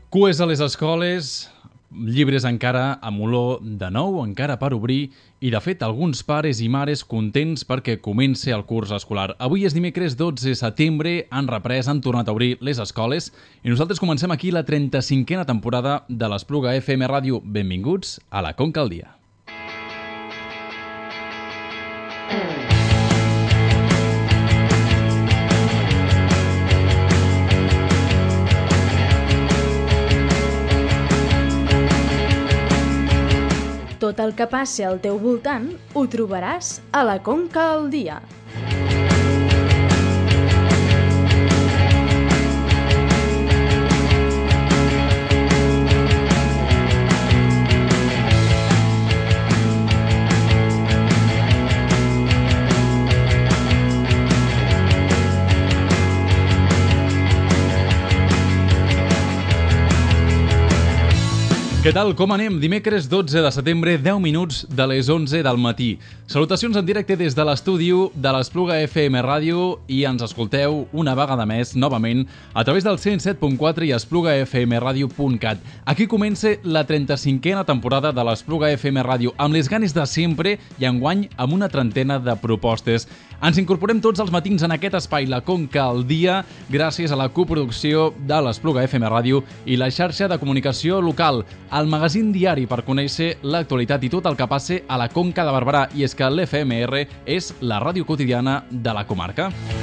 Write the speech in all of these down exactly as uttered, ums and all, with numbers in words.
Cues a les escoles, llibres encara amb olor de nou, encara per obrir, i de fet alguns pares i mares contents perquè comenci el curs escolar. Avui és dimecres dotze de setembre, han reprès, han tornat a obrir les escoles i nosaltres comencem aquí la trenta-cinquena temporada de l'Espluga F M Ràdio. Benvinguts a la Conca al Dia. Tot el que passi al teu voltant ho trobaràs a la Conca al Dia. Què tal? Com anem? Dimecres dotze de setembre, deu minuts de les onze del matí. Salutacions en directe des de l'estudi de l'Espluga F M Ràdio i ens escolteu una vegada més, novament, a través del cent set punt quatre i espluga f m radio punt cat. Aquí comença la trenta-cinquena temporada de l'Espluga F M Ràdio, amb les ganes de sempre i enguany amb una trentena de propostes. Ens incorporem tots els matins en aquest espai, la Conca al Dia, gràcies a la coproducció de l'Espluga F M Ràdio i la xarxa de comunicació local, el magazín diari per conèixer l'actualitat i tot el que passe a la Conca de Barberà. I és que l'F M R és la ràdio quotidiana de la comarca.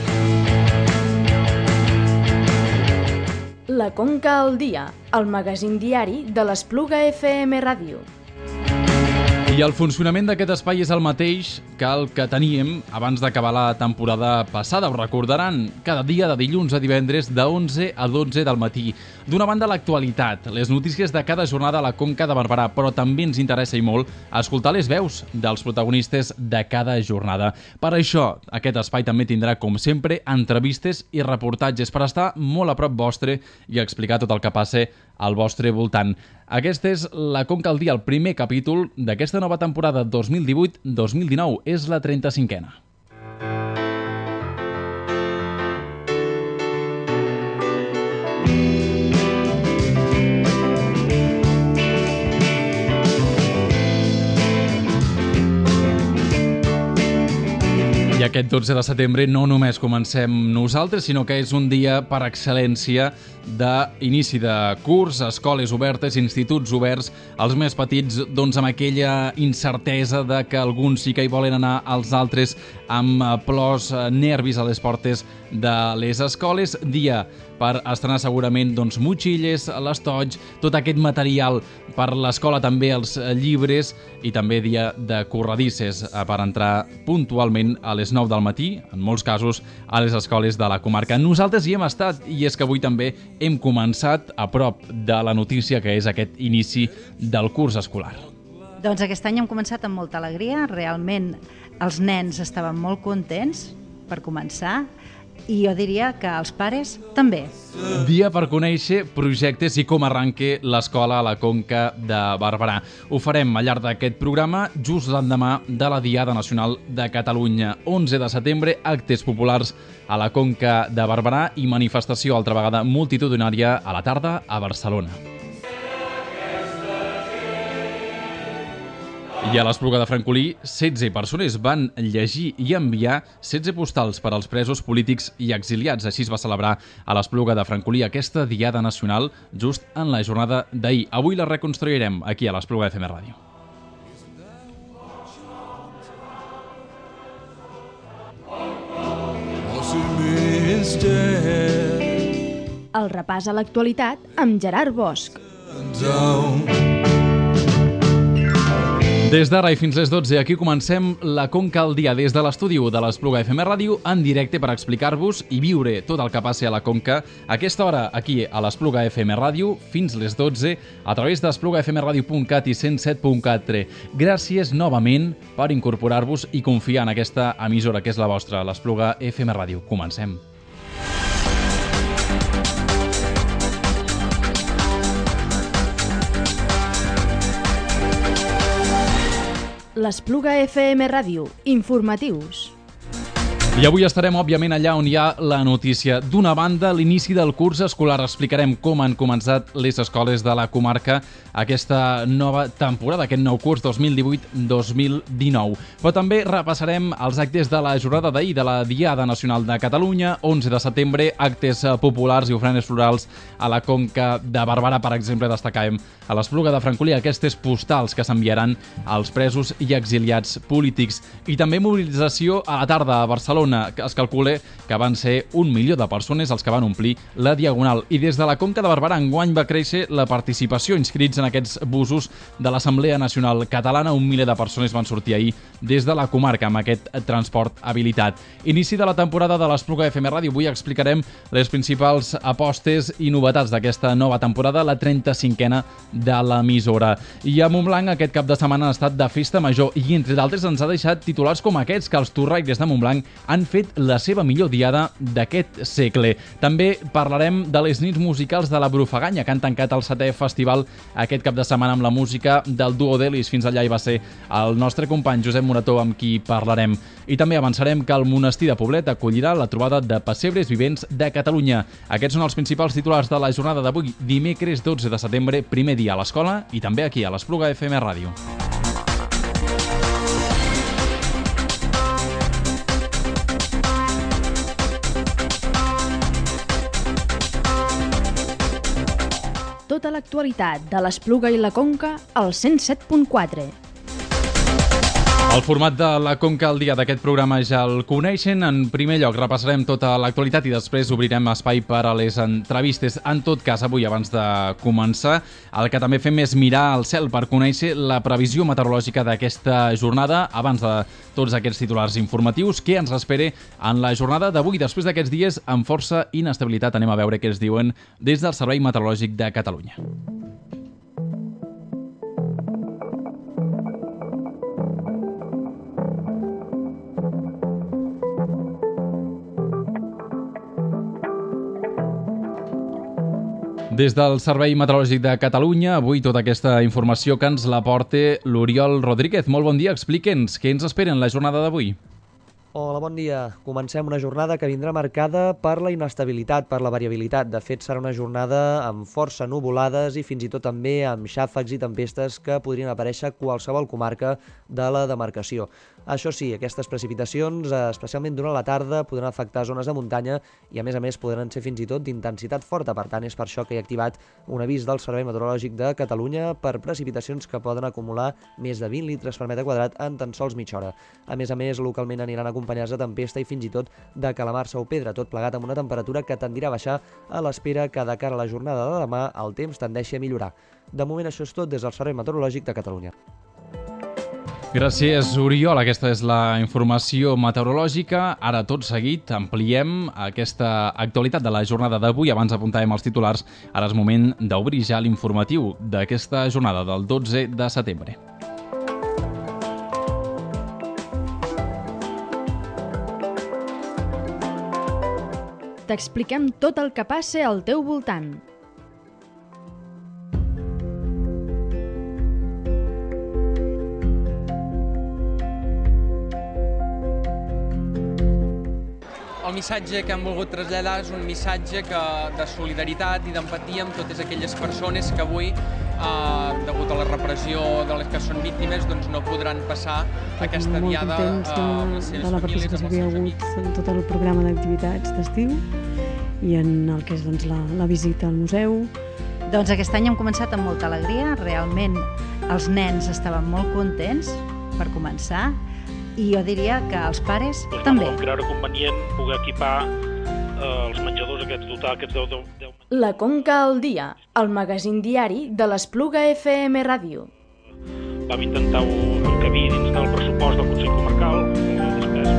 La Conca al Dia, el magazín diari de l'Espluga F M Ràdio. I el funcionament d'aquest espai és el mateix que el que teníem abans d'acabar la temporada passada. Ho recordaran, cada dia de dilluns a divendres de onze a dotze del matí. D'una banda, l'actualitat, les notícies de cada jornada a la Conca de Barberà, però també ens interessa i molt escoltar les veus dels protagonistes de cada jornada. Per això, aquest espai també tindrà, com sempre, entrevistes i reportatges per estar molt a prop vostre i explicar tot el que passa al vostre voltant. Aquesta és la Conca al Dia, el primer capítol d'aquesta nova temporada dos mil divuit dos mil dinou. És la trenta-cinquena. I aquest dotze de setembre no només comencem nosaltres, sinó que és un dia per excel·lència d'inici de curs, escoles obertes, instituts oberts, els més petits doncs amb aquella incertesa de que alguns sí que hi volen anar, els altres amb plors, nervis a les portes de les escoles. Dia per estrenar segurament doncs, motxilles, l'estoig, tot aquest material per l'escola, també els llibres, i també dia de corredisses per entrar puntualment a les nou del matí, en molts casos, a les escoles de la comarca. Nosaltres hi hem estat i és que avui també hem començat a prop de la notícia que és aquest inici del curs escolar. Doncs aquest any hem començat amb molta alegria, realment els nens estaven molt contents per començar i jo diria que els pares també. Dia per conèixer projectes i com arranca l'escola a la Conca de Barberà. Ho farem al llarg d'aquest programa just l'endemà de la Diada Nacional de Catalunya. onze de setembre, actes populars a la Conca de Barberà i manifestació altra vegada multitudinària a la tarda a Barcelona. I a l'Espluga de Francolí, setze persones van llegir i enviar setze postals per als presos polítics i exiliats. Així es va celebrar a l'Espluga de Francolí aquesta Diada Nacional just en la jornada d'ahir. Avui la reconstruirem aquí a l'Espluga F M Ràdio. El repàs a l'actualitat amb Gerard Bosch. Des d'ara i fins les dotze, aquí comencem la Conca al Dia des de l'estudi de l'Espluga F M Ràdio en directe per explicar-vos i viure tot el que passi a la Conca a aquesta hora aquí a l'Espluga F M Ràdio fins les dotze a través d'espluga f m radio punt cat i cent set punt quatre. Gràcies novament per incorporar-vos i confiar en aquesta emissora que és la vostra, l'Espluga F M Ràdio. Comencem. L'Espluga F M Ràdio, informatius. I avui estarem, òbviament, allà on hi ha la notícia. D'una banda, l'inici del curs escolar. Explicarem com han començat les escoles de la comarca aquesta nova temporada, aquest nou curs dos mil divuit dos mil dinou. Però també repassarem els actes de la jornada d'ahir de la Diada Nacional de Catalunya, onze de setembre, actes populars i ofrenes florals a la Conca de Barberà. Per exemple, destacarem a l'Espluga de Francolí aquestes postals que s'enviaran als presos i exiliats polítics. I també mobilització a la tarda a Barcelona. Es calcula que van ser un milió de persones els que van omplir la Diagonal. I des de la Conca de Barberà enguany va créixer la participació. Inscrits en aquests busos de l'Assemblea Nacional Catalana, un miler de persones van sortir ahir des de la comarca amb aquest transport habilitat. Inici de la temporada de l'Espluga F M Ràdio. Avui explicarem les principals apostes i novetats d'aquesta nova temporada, la trenta-cinquena de l'emissora. I a Montblanc aquest cap de setmana han estat de festa major i, entre d'altres, ens ha deixat titulars com aquests, que els torraires de Montblanc han fet la seva millor diada d'aquest segle. També parlarem de les nits musicals de la Brufaganya, que han tancat el setè festival aquest cap de setmana amb la música del duo d'Elis. Fins allà hi va ser el nostre company Josep Morató, amb qui parlarem. I també avançarem que el monestir de Poblet acollirà la trobada de pessebres vivents de Catalunya. Aquests són els principals titulars de la jornada d'avui, dimecres dotze de setembre, primer dia a l'escola i també aquí a l'Espluga F M Ràdio. Tota l'actualitat de l'Espluga i la Conca al cent set punt quatre. El format de la Conca al dia d'aquest programa ja el coneixen. En primer lloc repassarem tota l'actualitat i després obrirem espai per a les entrevistes. En tot cas, avui, abans de començar, el que també fem és mirar al cel per conèixer la previsió meteorològica d'aquesta jornada. Abans de tots aquests titulars informatius, què ens espera en la jornada d'avui, després d'aquests dies amb força inestabilitat? Anem a veure què ens diuen des del Servei Meteorològic de Catalunya. Des del Servei Meteorològic de Catalunya, avui tota aquesta informació que ens la porta l'Oriol Rodríguez. Molt bon dia, explique'ns què ens espera en la jornada d'avui. Hola, bon dia. Comencem una jornada que vindrà marcada per la inestabilitat, per la variabilitat. De fet, serà una jornada amb força nuvolades i fins i tot també amb xàfecs i tempestes que podrien aparèixer a qualsevol comarca de la demarcació. Això sí, aquestes precipitacions, especialment durant la tarda, podran afectar zones de muntanya i, a més a més, podran ser fins i tot d'intensitat forta. Per tant, és per això que hi ha activat un avís del Servei Meteorològic de Catalunya per precipitacions que poden acumular més de vint litres per metre quadrat en tan sols mitja hora. A més a més, localment aniran acompanyats de tempesta i fins i tot de calamarsa o pedra, tot plegat amb una temperatura que tendirà a baixar a l'espera que de cara a la jornada de demà el temps tendeixi a millorar. De moment, això és tot des del Servei Meteorològic de Catalunya. Gràcies, Oriol. Aquesta és la informació meteorològica. Ara, tot seguit, ampliem aquesta actualitat de la jornada d'avui. Abans apuntàvem els titulars. Ara és moment d'obrir ja l'informatiu d'aquesta jornada del dotze de setembre. T'expliquem tot el que passa al teu voltant. El missatge que hem volgut traslladar és un missatge que, de solidaritat i d'empatia amb totes aquelles persones que avui, eh, degut a la repressió de les que són víctimes, doncs no podran passar aquesta diada amb les seves famílies, amb els seus amics. De la participació que hi ha hagut en tot el programa d'activitats d'estiu i en el que és doncs, la, la visita al museu. Doncs aquest any hem començat amb molta alegria. Realment els nens estaven molt contents, per començar, i jo diria que els pares doncs, també. Vam creure convenient poder equipar eh, els menjadors aquests, dotar aquests deu, deu, deu... La Conca al dia, el magazín diari de l'Espluga F M Ràdio. Vam intentar encabir dins del pressupost del Consell Comarcal la despesa.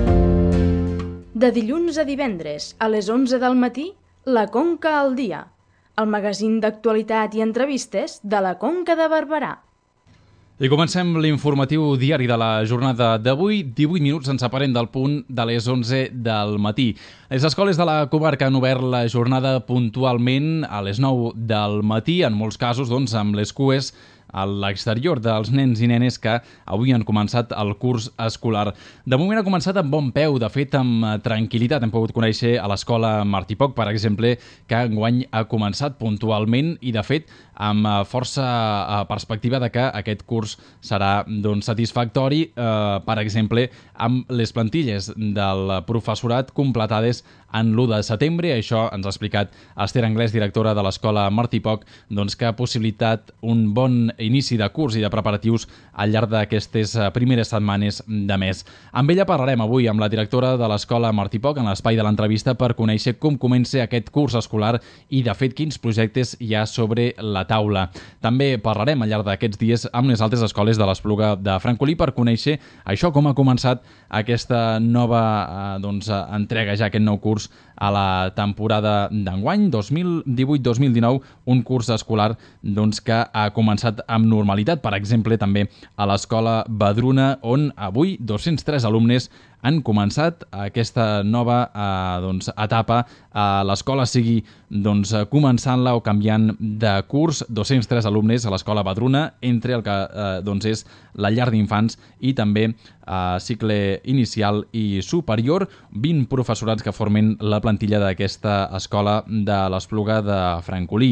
De dilluns a divendres, a les onze del matí, La Conca al dia, el magazín d'actualitat i entrevistes de la Conca de Barberà. I comencem l'informatiu diari de la jornada d'avui. divuit minuts ens separem del punt de les onze del matí. Les escoles de la comarca han obert la jornada puntualment a les nou del matí, en molts casos doncs, amb les cues a l'exterior dels nens i nenes que avui han començat el curs escolar. De moment ha començat amb bon peu, de fet amb tranquil·litat. Hem pogut conèixer a l'escola Martí Poc, per exemple, que enguany ha començat puntualment i de fet amb força perspectiva de que aquest curs serà doncs, satisfactori, eh, per exemple, amb les plantilles del professorat completades en l'u de setembre. Això ens ha explicat Esther Anglès, directora de l'escola Martí Poc, doncs, que ha possibilitat un bon inici de curs i de preparatius al llarg d'aquestes primeres setmanes de mes. Amb ella parlarem avui amb la directora de l'escola Martí Poc en l'espai de l'entrevista per conèixer com comença aquest curs escolar i, de fet, quins projectes hi ha sobre la taula. També parlarem al llarg d'aquests dies amb les altres escoles de l'Espluga de Francolí per conèixer això, com ha començat aquesta nova eh, doncs, entrega, ja aquest nou curs a la temporada d'enguany, dos mil divuit dos mil dinou, un curs escolar doncs, que ha començat amb normalitat, per exemple, també a l'escola Badruna, on avui dos-cents tres alumnes han començat aquesta nova eh, doncs, etapa a l'escola, sigui doncs, començant-la o canviant de curs. dos-cents tres alumnes a l'escola Badruna, entre el que eh, doncs, és la llar d'infants i també eh, cicle inicial i superior, vint professorats que formen la plantilla d'aquesta escola de l'Espluga de Francolí.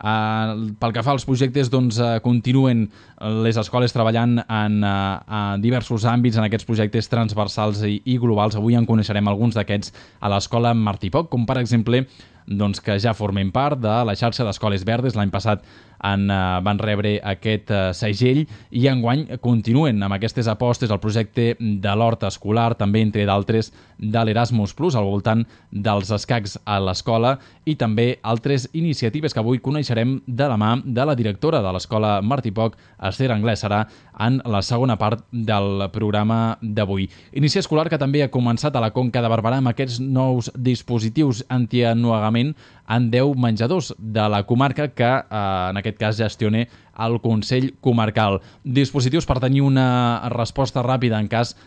Uh, pel que fa als projectes, doncs, uh, continuen les escoles treballant en uh, diversos àmbits, en aquests projectes transversals i, i globals. Avui en coneixerem alguns d'aquests a l'escola Martí Poc, com per exemple doncs, que ja formen part de la xarxa d'escoles verdes. L'any passat en, uh, van rebre aquest uh, segell i enguany continuen amb aquestes apostes al projecte de l'hort escolar, també entre d'altres de l'Erasmus Plus al voltant dels escacs a l'escola i també altres iniciatives que avui coneixerem de la mà de la directora de l'escola Martí Poc, Esther Anglès. Serà en la segona part del programa d'avui. Inici escolar que també ha començat a la Conca de Barberà amb aquests nous dispositius antiennuegament en deu menjadors de la comarca que eh, en aquest cas gestiona el Consell Comarcal. Dispositius per tenir una resposta ràpida en cas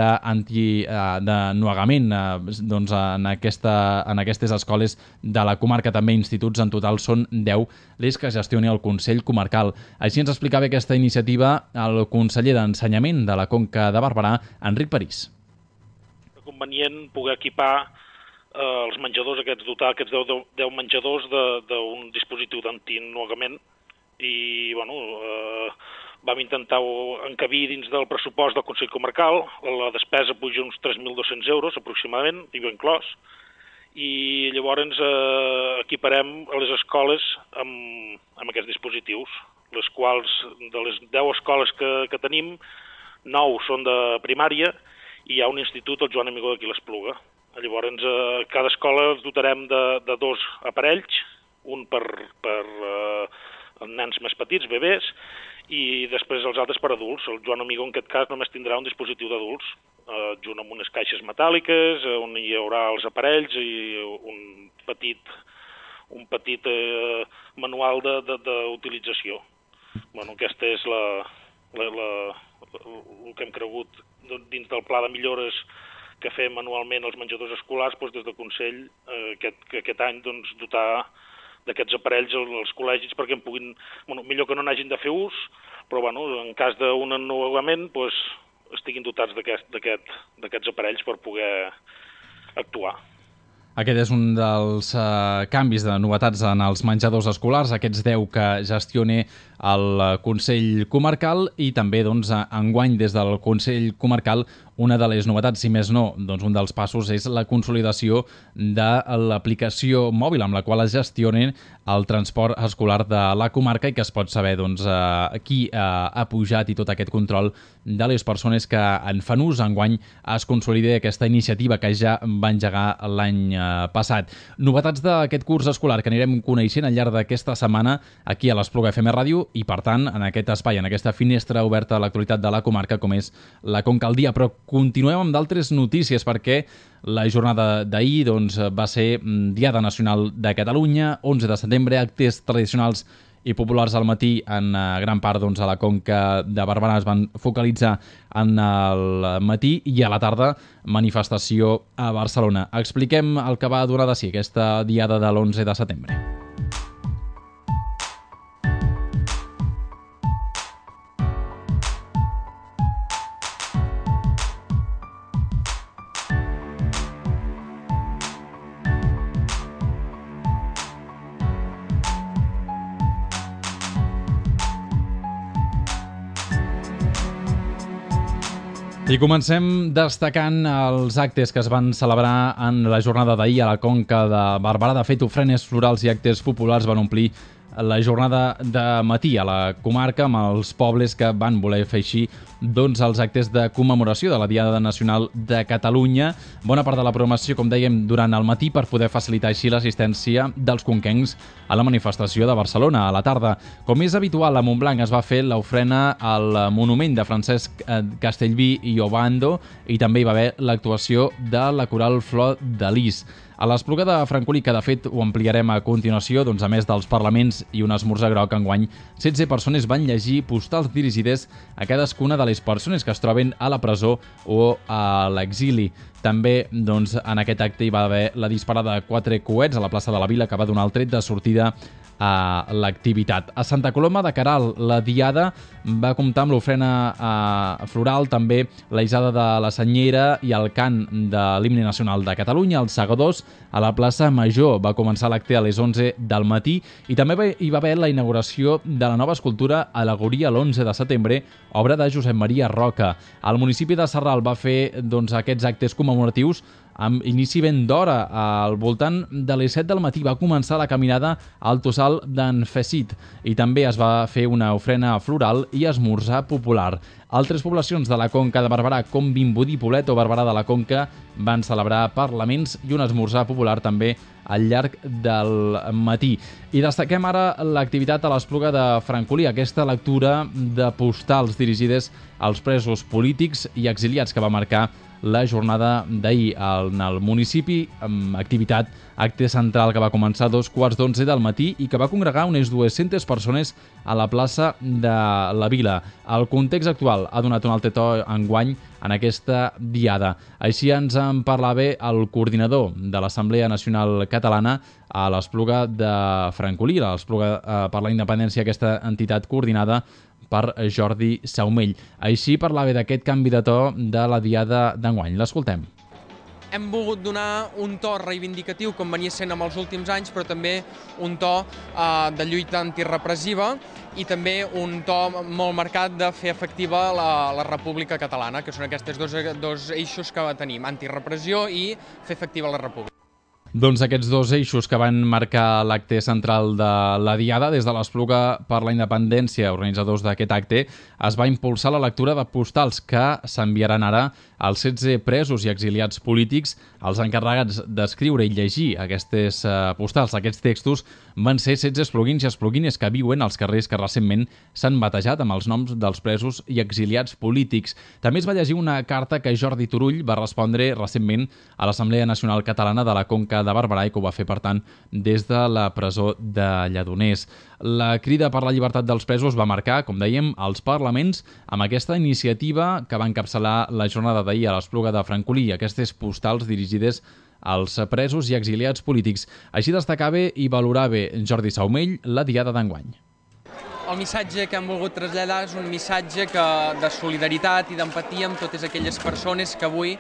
d'ennuegament eh, doncs en, aquesta, en aquestes escoles de la comarca, també instituts. En total són deu les que gestiona el Consell Comarcal. Així ens explicava aquesta iniciativa el conseller d'Ensenyament de la Conca de Barberà, Enric París. És convenient poder equipar eh, els menjadors aquests, dotar aquests deu menjadors d'un dispositiu d'antiennuegament i, bueno, eh, vam intentar encabir dins del pressupost del Consell Comarcal. La despesa puja uns tres mil dos-cents euros aproximadament, i ben inclòs, i llavors eh, equiparem a les escoles amb, amb aquests dispositius, les quals de les deu escoles que, que tenim, nou són de primària i hi ha un institut, el Joan Amigó d'aquí l'Espluga. Llavors, a cada escola els dotarem de, de dos aparells, un per, per eh, nens més petits, bebès, i després els altres per adults. El Joan Amigó, en aquest cas, només tindrà un dispositiu d'adults, eh, junt amb unes caixes metàl·liques, on hi haurà els aparells i un petit, un petit eh, manual d'utilització. Bueno, aquesta és la, la, la, el que hem cregut dins del pla de millores que fem anualment als menjadors escolars, doncs des del Consell eh, aquest, aquest any doncs, dotar d'aquests aparells als col·legis perquè en puguin, bueno, millor que no n'hagin de fer ús, però bueno, en cas d'un ennuegament doncs, estiguin dotats d'aquests aparells per poder actuar. Aquest és un dels uh, canvis de novetats en els menjadors escolars, aquests deu que gestiona el Consell Comarcal, i també doncs, enguany des del Consell Comarcal una de les novetats, si més no, doncs un dels passos és la consolidació de l'aplicació mòbil amb la qual es gestiona el transport escolar de la comarca i que es pot saber doncs, eh, qui eh, ha pujat i tot aquest control de les persones que en fan ús. Enguany es consolida aquesta iniciativa que ja va engegar l'any eh, passat. Novetats d'aquest curs escolar que anirem coneixent al llarg d'aquesta setmana aquí a l'Espluga F M Ràdio i, per tant, en aquest espai, en aquesta finestra oberta a l'actualitat de la comarca com és la Conca al dia. Però continuem amb d'altres notícies perquè la jornada d'ahir doncs, va ser Diada Nacional de Catalunya, onze de setembre, actes tradicionals i populars al matí en gran part doncs, a la Conca de Barberà es van focalitzar en el matí i a la tarda manifestació a Barcelona. Expliquem el que va donar de si aquesta Diada de l'onze de setembre. I comencem destacant els actes que es van celebrar en la jornada d'ahir a la Conca de Barberà. De fet, ofrenes florals i actes populars van omplir la jornada de matí a la comarca amb els pobles que van voler fer així doncs, els actes de commemoració de la Diada Nacional de Catalunya. Bona part de la programació, com dèiem, durant el matí per poder facilitar així l'assistència dels conquencs a la manifestació de Barcelona a la tarda. Com és habitual, a Montblanc es va fer l'ofrena al monument de Francesc Castellví i Obando i també hi va haver l'actuació de la coral Flor de Lis. A l'Espluga de Francolí, que de fet ho ampliarem a continuació, doncs a més dels parlaments i un esmorzar groc, enguany setze persones van llegir postals dirigides a cadascuna de les persones que es troben a la presó o a l'exili. També doncs, en aquest acte hi va haver la disparada de quatre coets a la plaça de la Vila, que va donar el tret de sortida a l'activitat. A Santa Coloma de Queralt, la Diada va comptar amb l'ofrena eh, floral, també la Isada de la Senyera i el cant de l'himne nacional de Catalunya. Els segadors a la plaça Major va començar l'acte a les onze del matí i també hi va haver la inauguració de la nova escultura Al·legoria l'onze de setembre, obra de Josep Maria Roca. El municipi de Sarral va fer doncs, aquests actes commemoratius amb inici ben d'hora. Al voltant de les set del matí va començar la caminada al Tossal d'en Fesit i també es va fer una ofrena floral i esmorzar popular. Altres poblacions de la Conca de Barberà, com Vimbodí, Poblet o Barberà de la Conca, van celebrar parlaments i un esmorzar popular també al llarg del matí. I destaquem ara l'activitat a l'Espluga de Francolí, aquesta lectura de postals dirigides als presos polítics i exiliats que va marcar la jornada d'ahir en el municipi, amb activitat, acte central que va començar a dos quarts d'onze del matí i que va congregar unes dues-centes persones a la plaça de la Vila. El context actual ha donat un altre to enguany en aquesta diada. Així ens en parlava el coordinador de l'Assemblea Nacional Catalana a l'Espluga de Francolí, l'Espluga eh, per la Independència, aquesta entitat coordinada per Jordi Saumell. Així parlava d'aquest canvi de to de la diada d'enguany. L'escoltem. Hem volgut donar un to reivindicatiu, com venia sent en els últims anys, però també un to eh, de lluita antirepressiva i també un to molt marcat de fer efectiva la, la República Catalana, que són aquests dos, dos eixos que tenim, antirepressió i fer efectiva la República. Doncs aquests dos eixos que van marcar l'acte central de la Diada, des de l'Espluga per la Independència, organitzadors d'aquest acte, es va impulsar la lectura de postals que s'enviaran ara als setze presos i exiliats polítics. Els encarregats d'escriure i llegir aquestes postals, aquests textos, van ser setze espluguins i espluguines que viuen als carrers que recentment s'han batejat amb els noms dels presos i exiliats polítics. També es va llegir una carta que Jordi Turull va respondre recentment a l'Assemblea Nacional Catalana de la Conca de Barberà i que ho va fer, per tant, des de la presó de Lledoners. La crida per la llibertat dels presos va marcar, com dèiem, els parlaments amb aquesta iniciativa que va encapçalar la jornada d'ahir a l'Espluga de Francolí, aquestes postals dirigides als presos i exiliats polítics. Així destacava i valorava Jordi Saumell la diada d'enguany. El missatge que hem volgut traslladar és un missatge que, de solidaritat i d'empatia amb totes aquelles persones que avui,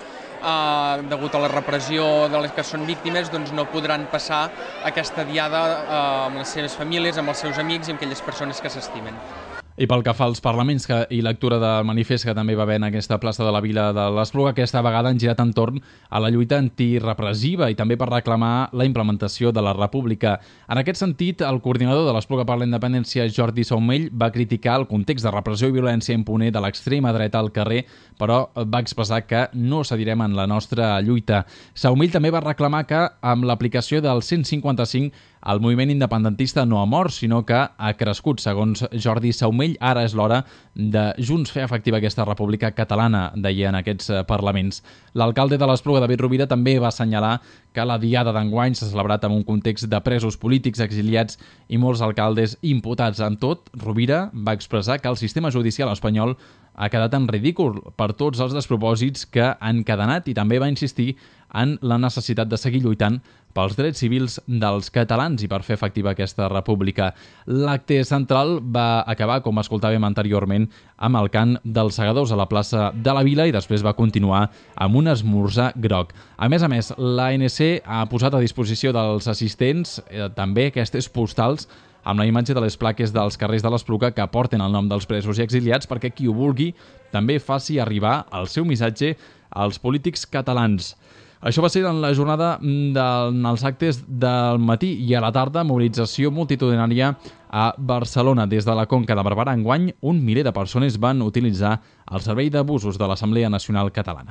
eh, degut a la repressió de les que són víctimes, doncs no podran passar aquesta diada eh, amb les seves famílies, amb els seus amics i amb aquelles persones que s'estimen. I pel que fa als parlaments que, i lectura del manifest que també va haver en aquesta plaça de la Vila de l'Espluga, aquesta vegada han girat entorn a la lluita antirepressiva i també per reclamar la implementació de la República. En aquest sentit, el coordinador de l'Espluga per la Independència, Jordi Saumell, va criticar el context de repressió i violència imponer de l'extrema dreta al carrer, però va expressar que no cedirem en la nostra lluita. Saumell també va reclamar que amb l'aplicació del cent cinquanta-cinc el moviment independentista no ha mort, sinó que ha crescut. Segons Jordi Saumell, ara és l'hora de Junts fer efectiva aquesta República Catalana, deia en aquests parlaments. L'alcalde de l'Espluga, David Rovira, també va assenyalar que la diada d'enguany s'ha celebrat en un context de presos polítics, exiliats i molts alcaldes imputats. Amb tot, Rovira va expressar que el sistema judicial espanyol ha quedat en ridícul per tots els despropòsits que han encadenat i també va insistir en la necessitat de seguir lluitant pels drets civils dels catalans i per fer efectiva aquesta república. L'acte central va acabar, com escoltàvem anteriorment, amb el cant dels segadors a la plaça de la Vila i després va continuar amb un esmorzar groc. A més a més, l'A N C ha posat a disposició dels assistents eh, també aquestes postals amb la imatge de les plaques dels carrers de l'Espluga que porten el nom dels presos i exiliats perquè qui ho vulgui també faci arribar el seu missatge als polítics catalans. Això va ser en la jornada dels actes del matí i a la tarda mobilització multitudinària a Barcelona. Des de la Conca de Barberà enguany, un miler de persones van utilitzar el servei de busos de l'Assemblea Nacional Catalana.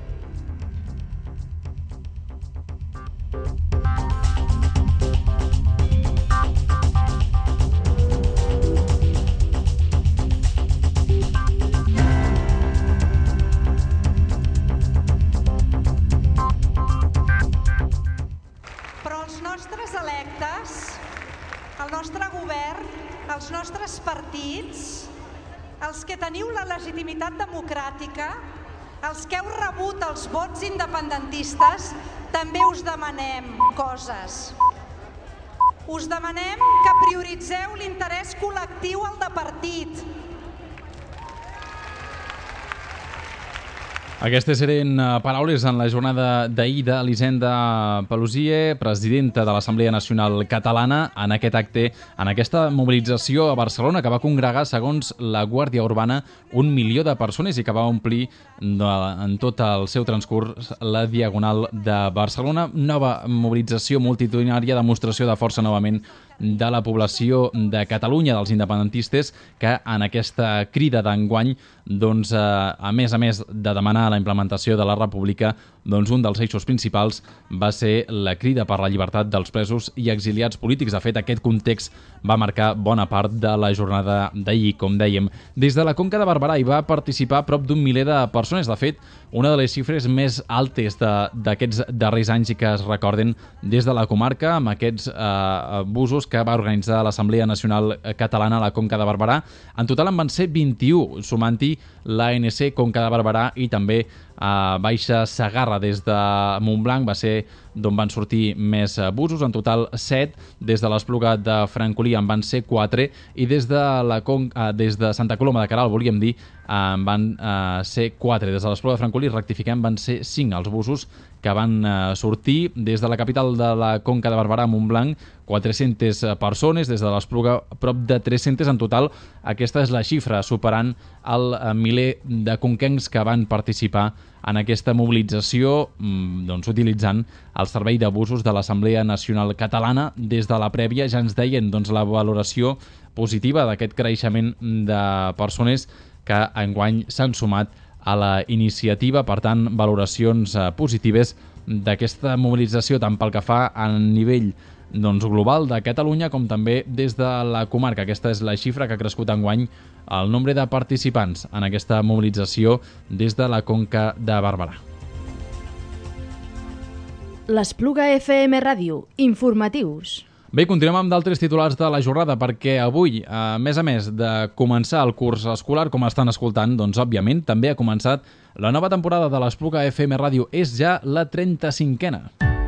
Els nostres partits, els que teniu la legitimitat democràtica, els que heu rebut els vots independentistes, també us demanem coses. Us demanem que prioritzeu l'interès col·lectiu al de partit. Aquestes eren paraules en la jornada d'ahir d'Elisenda Pelosia, presidenta de l'Assemblea Nacional Catalana, en aquest acte, en aquesta mobilització a Barcelona que va congregar, segons la Guàrdia Urbana, un milió de persones i que va omplir en tot el seu transcurs la Diagonal de Barcelona. Nova mobilització multitudinària, demostració de força novament de la població de Catalunya, dels independentistes, que en aquesta crida d'enguany, doncs, eh, a més a més de demanar la implementació de la República, doncs un dels eixos principals va ser la crida per la llibertat dels presos i exiliats polítics. De fet, aquest context va marcar bona part de la jornada d'ahir, com dèiem. Des de la Conca de Barberà hi va participar prop d'un miler de persones. De fet, una de les xifres més altes d'aquests darrers anys i que es recorden des de la comarca, amb aquests eh, busos que va organitzar l'Assemblea Nacional Catalana a la Conca de Barberà. En total en van ser vint-i-u, sumant-hi l'A N C Conca de Barberà i també a Baixa Segarra. Des de Montblanc va ser d'on van sortir més busos, en total set. Des de l'Espluga de Francolí en van ser quatre i des de, la Con... des de Santa Coloma de Queralt, volíem dir, en van ser quatre. Des de l'Espluga de Francolí, rectifiquem, van ser cinc els busos que van sortir. Des de la capital de la Conca de Barberà, Montblanc, quatre-centes persones, des de l'Espluga prop de tres-centes en total. Aquesta és la xifra, superant el miler de conquencs que van participar en aquesta mobilització, doncs, utilitzant el servei de busos de l'Assemblea Nacional Catalana. Des de la prèvia ja ens deien, doncs, la valoració positiva d'aquest creixement de persones que enguany s'han sumat a la iniciativa. Per tant, valoracions positives d'aquesta mobilització, tant pel que fa a nivell doncs, global de Catalunya com també des de la comarca. Aquesta és la xifra que ha crescut enguany el nombre de participants en aquesta mobilització des de la Conca de Barberà. L'Espluga F M Ràdio, informatius. Bé, continuem amb d'altres titulars de la jornada, perquè avui, a més a més de començar el curs escolar, com estan escoltant, doncs òbviament també ha començat la nova temporada de l'Espluga F M Ràdio. És ja la trenta-cinquena.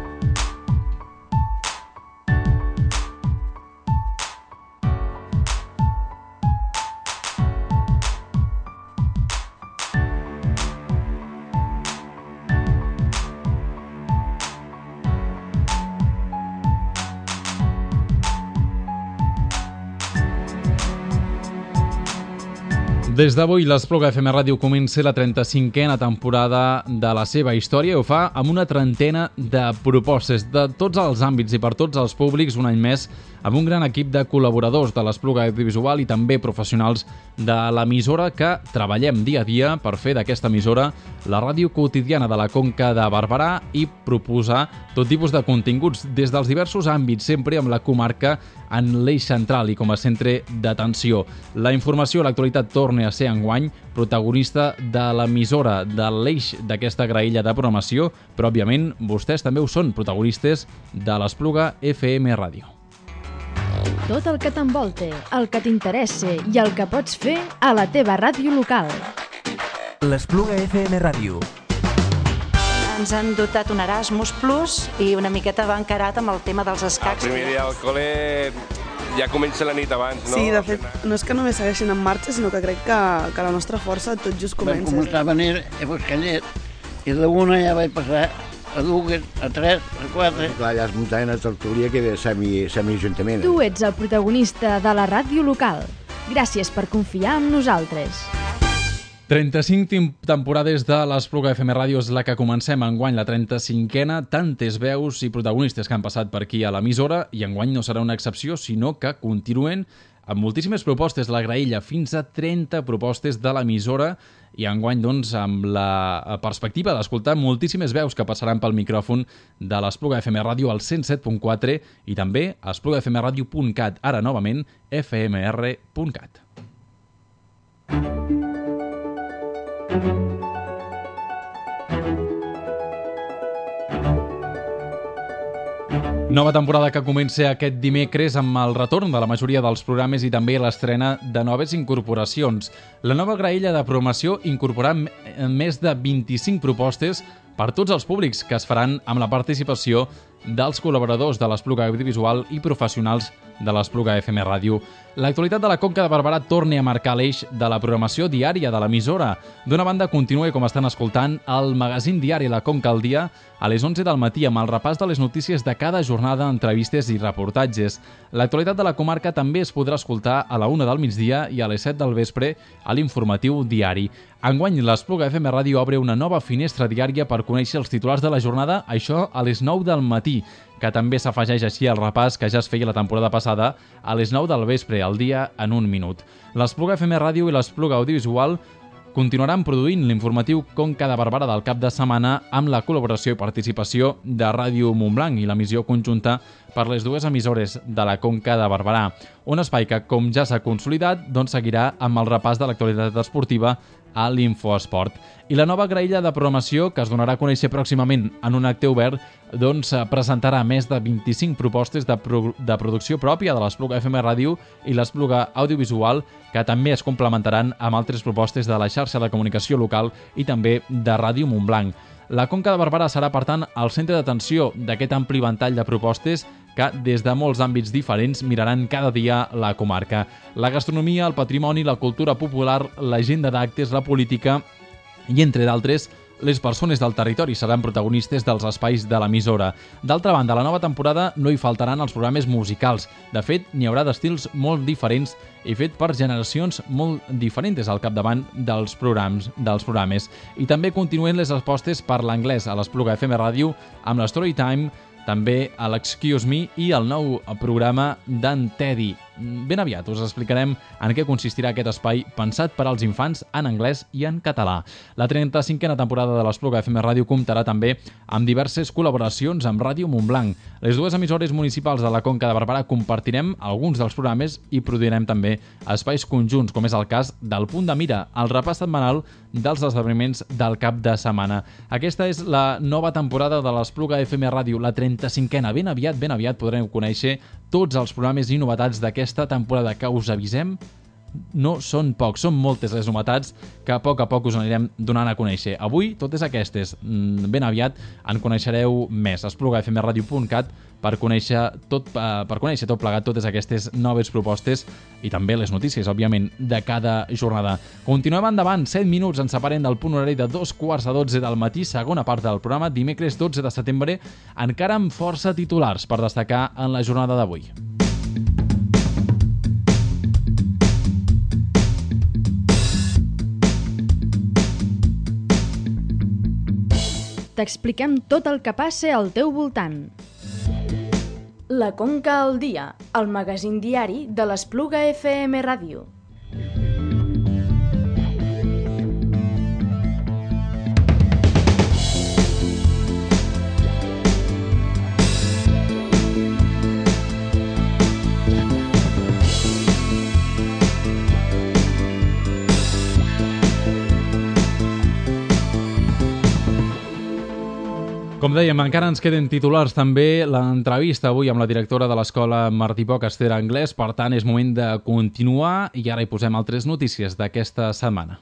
Des d'avui, l'Espluga F M Ràdio comença la trenta-cinquena temporada de la seva història i ho fa amb una trentena de propostes de tots els àmbits i per tots els públics, un any més, amb un gran equip de col·laboradors de l'Espluga Audiovisual i també professionals de l'emissora que treballem dia a dia per fer d'aquesta emissora la ràdio quotidiana de la Conca de Barberà i proposar tot tipus de continguts des dels diversos àmbits, sempre amb la comarca en l'eix central i com a centre d'atenció. La informació i l'actualitat torna a ser enguany protagonista de l'emissora, de l'eix d'aquesta graella de programació, però òbviament vostès també ho són, protagonistes de l'Espluga F M Ràdio. Tot el que t'envolta, el que t'interessa i el que pots fer a la teva ràdio local. L'Espluga F M Ràdio. Ens han dotat un Erasmus Plus i una miqueta va encarat amb el tema dels escacs. El primer dia al col·le ja comença la nit abans, no? Sí, de fet, no és que només segueixin en marxa, sinó que crec que, que la nostra força tot just comença. Vam començar a venir a Buscallet i d'una ja vaig passar a dues, a tres, a quatre... Clar, allà es muntaven a tertúlia que era semi, semi-ajuntament. Tu ets el protagonista de la ràdio local. Gràcies per confiar en nosaltres. trenta-cinc temporades de l'Espluga F M Ràdio és la que comencem enguany, la trenta-cinquena, tantes veus i protagonistes que han passat per aquí a l'emissora, i enguany no serà una excepció, sinó que continuen amb moltíssimes propostes, la graella, fins a trenta propostes de l'emissora, i enguany, doncs, amb la perspectiva d'escoltar moltíssimes veus que passaran pel micròfon de l'Espluga F M Ràdio al cent set punt quatre i també a espluga f m radio punt cat, ara novament f m r punt cat. Nova temporada que comença aquest dimecres amb el retorn de la majoria dels programes i també l'estrena de noves incorporacions. La nova graella de programació incorporarà més de vint-i-cinc propostes per tots els públics que es faran amb la participació dels col·laboradors de l'Espluga Audiovisual i professionals de l'Espluga F M Ràdio. L'actualitat de la Conca de Barberà torna a marcar l'eix de la programació diària de l'emissora. D'una banda, continua, com estan escoltant, el magazín diari La Conca al dia a les onze del matí amb el repàs de les notícies de cada jornada, entrevistes i reportatges. L'actualitat de la comarca també es podrà escoltar a la una del migdia i a les set del vespre a l'informatiu diari. Enguany, l'Espluga F M Ràdio obre una nova finestra diària per conèixer els titulars de la jornada, això a les nou del matí, que també s'afegeix així al repàs que ja es feia la temporada passada a les nou del vespre, al dia en un minut. L'Espluga F M Ràdio i l'Espluga Audiovisual continuaran produint l'informatiu Conca de Barberà del cap de setmana amb la col·laboració i participació de Ràdio Montblanc i l'emissió conjunta per les dues emissores de la Conca de Barberà. Un espai que, com ja s'ha consolidat, doncs seguirà amb el repàs de l'actualitat esportiva a l'Infoesport. I la nova graella de programació, que es donarà a conèixer pròximament en un acte obert, doncs presentarà més de vint-i-cinc propostes de, pro de producció pròpia de l'Espluga F M Ràdio i l'Espluga Audiovisual, que també es complementaran amb altres propostes de la xarxa de comunicació local i també de Ràdio Montblanc. La Conca de Barberà serà, per tant, el centre d'atenció d'aquest ampli ventall de propostes que, des de molts àmbits diferents, miraran cada dia la comarca. La gastronomia, el patrimoni, la cultura popular, l'agenda d'actes, la política i, entre d'altres, les persones del territori seran protagonistes dels espais de l'emissora. D'altra banda, a la nova temporada no hi faltaran els programes musicals. De fet, n'hi haurà d'estils molt diferents i fet per generacions molt diferents al capdavant dels programes. dels programes. I també continuen les apostes per l'anglès a l'Espluga F M Ràdio amb l'Storytime, també a l'Excuse Me i el nou programa d'en Teddy. Ben aviat us explicarem en què consistirà aquest espai pensat per als infants en anglès i en català. La trenta-cinquena temporada de l'Espluga F M Ràdio comptarà també amb diverses col·laboracions amb Ràdio Montblanc. Les dues emissores municipals de la Conca de Barberà compartirem alguns dels programes i produirem també espais conjunts, com és el cas del Punt de Mira, el repàs setmanal dels esdeveniments del cap de setmana. Aquesta és la nova temporada de l'Espluga F M Ràdio, la trenta-cinquena. Ben aviat, ben aviat podrem conèixer tots els programes i novetats d'aquesta temporada, que us avisem, no són pocs, són moltes les novetats que a poc a poc us anirem donant a conèixer. Avui, totes aquestes, ben aviat en coneixereu més. espluga f m radio punt cat per conèixer tot, per conèixer tot plegat totes aquestes noves propostes i també les notícies, òbviament, de cada jornada. Continuem endavant, set minuts ens separen del punt horari de dos quarts de dotze del matí, segona part del programa, dimecres dotze de setembre, encara amb força titulars per destacar en la jornada d'avui. T'expliquem tot el que passa al teu voltant. La Conca al dia, el magazín diari de l'Espluga F M Ràdio. Com dèiem, encara ens queden titulars també l'entrevista avui amb la directora de l'Escola Martí Poch, Esther Anglès. Per tant, és moment de continuar i ara hi posem altres notícies d'aquesta setmana.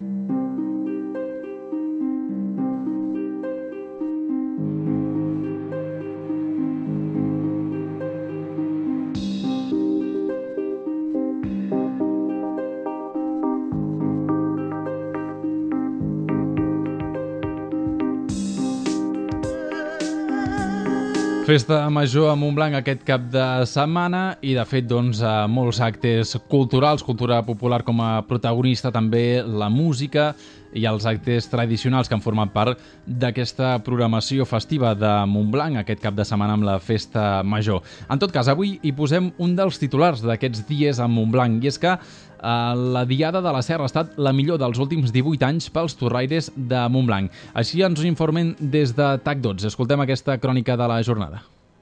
Festa major a Montblanc aquest cap de setmana i, de fet, doncs, molts actes culturals, cultura popular com a protagonista, també la música i els actes tradicionals que han format part d'aquesta programació festiva de Montblanc aquest cap de setmana amb la festa major. En tot cas, avui hi posem un dels titulars d'aquests dies a Montblanc, i és que la Diada de la Serra ha estat la millor dels últims divuit anys pels torraires de Montblanc. Així ens ho informen des de T A C dotze. Escoltem aquesta crònica de la jornada.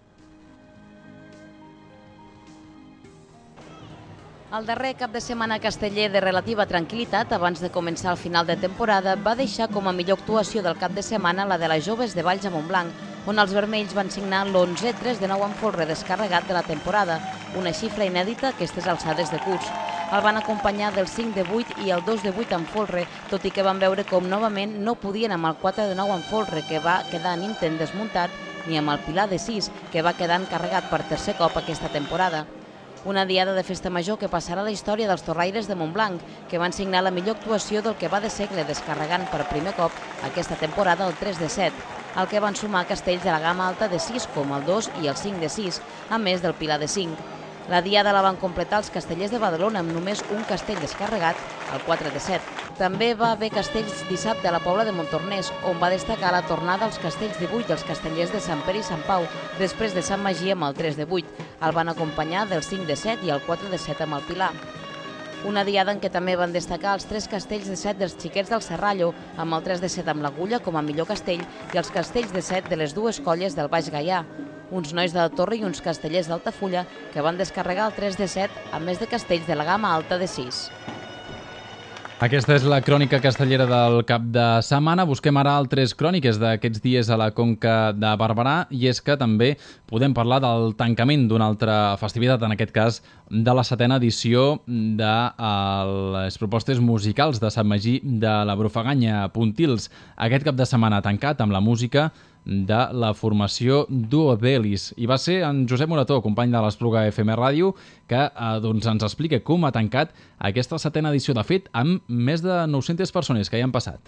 El darrer cap de setmana casteller de relativa tranquil·litat abans de començar el final de temporada va deixar com a millor actuació del cap de setmana la de les joves de Valls a Montblanc, on els vermells van signar l'onzè tres de nou en folre descarregat de la temporada, una xifra inèdita a aquestes alçades de curs. El van acompanyar del cinc de vuit i el dos de vuit en folre, tot i que van veure com novament no podien amb el quatre de nou en folre, que va quedar en intent desmuntat, ni amb el pilar de sis, que va quedar encarregat per tercer cop aquesta temporada. Una diada de festa major que passarà a la història dels torraires de Montblanc, que van signar la millor actuació del que va de segle descarregant per primer cop aquesta temporada el tres de set, al que van sumar castells de la gamma alta de sis, com el dos i el cinc de sis, a més del pilar de cinc. La diada la van completar els castellers de Badalona amb només un castell descarregat, el quatre de set. També va haver castells dissabte a la Pobla de Montornès, on va destacar la tornada als castells de vuit dels castellers de Sant Pere i Sant Pau, després de Sant Magí amb el tres de vuit. El van acompanyar del cinc de set i el quatre de set amb el pilar. Una diada en què també van destacar els tres castells de set dels xiquets del Serrallo, amb el tres de set amb l'Agulla com a millor castell i els castells de set de les dues colles del Baix Gaià, uns nois de la Torre i uns castellers d'Altafulla que van descarregar el tres de set, a més de castells de la gamma alta de sis. Aquesta és la crònica castellera del cap de setmana. Busquem ara altres cròniques d'aquests dies a la Conca de Barberà, i és que també podem parlar del tancament d'una altra festivitat, en aquest cas de la setena edició de les propostes musicals de Sant Magí de la Brufaganya Pontils. Aquest cap de setmana tancat amb la música de la formació Duo Delis. I va ser en Josep Morató, company de l'Espluga F M Ràdio, que eh, doncs ens explica com ha tancat aquesta setena edició, de fet, amb més de nou-centes persones que hi han passat.